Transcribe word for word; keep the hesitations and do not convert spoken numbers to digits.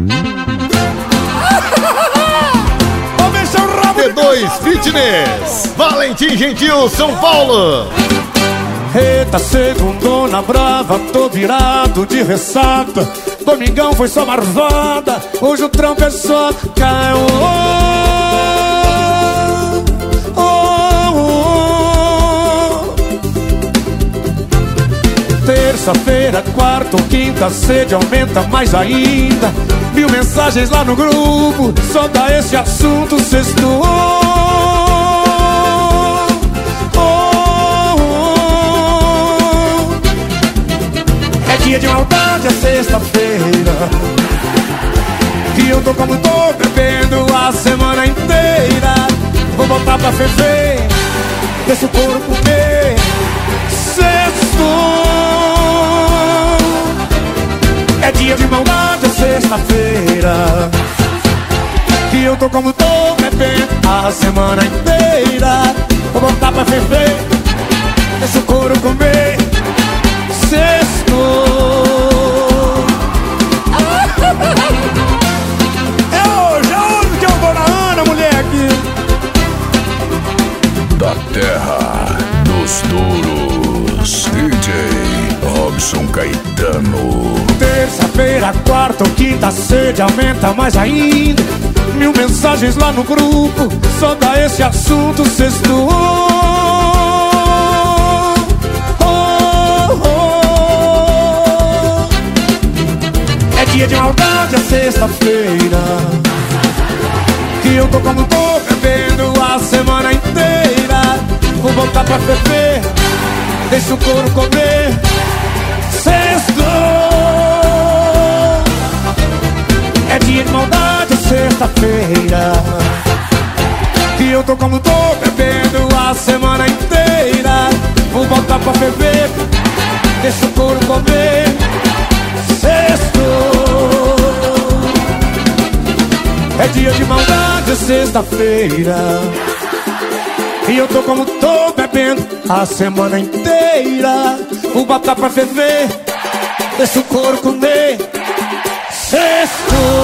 D dois Fitness, Valentim Gentil, São Paulo. Eita, segundona brava, tô virado de ressaca. Domingão foi só marvada, hoje o trampo é só caiu. Oh, oh, oh. Terça-feira, quarta ou quinta, a sede aumenta mais ainda. Mil mensagens lá no grupo, só dá esse assunto sexto. Dia de maldade é sexta-feira, que eu tô como tô, bebendo a semana inteira. Vou voltar pra ferver, deixa o couro comer. Sexto é dia de maldade, é sexta-feira, que eu tô como tô, bebendo a semana inteira. Vou voltar pra ferver, deixa o couro comer. Sexto é hoje, é hoje que eu vou na Ana, moleque. Da terra dos touros, D J Robson Caetano. Terça-feira, quarta ou quinta, a sede aumenta mais ainda. Mil mensagens lá no grupo, só dá esse assunto sexto. Dia de maldade é sexta-feira, que eu tô como tô, bebendo a semana inteira. Vou voltar pra ferver, deixa o couro comer. Sexto é dia de maldade, é sexta-feira, que eu tô como tô, bebendo a semana inteira. Vou voltar pra ferver, deixa o couro comer. Sexto é dia de maldade, é sexta-feira, e eu tô como tô, bebendo a semana inteira. Vou botar pra ferver, deixa o couro comer. Sexto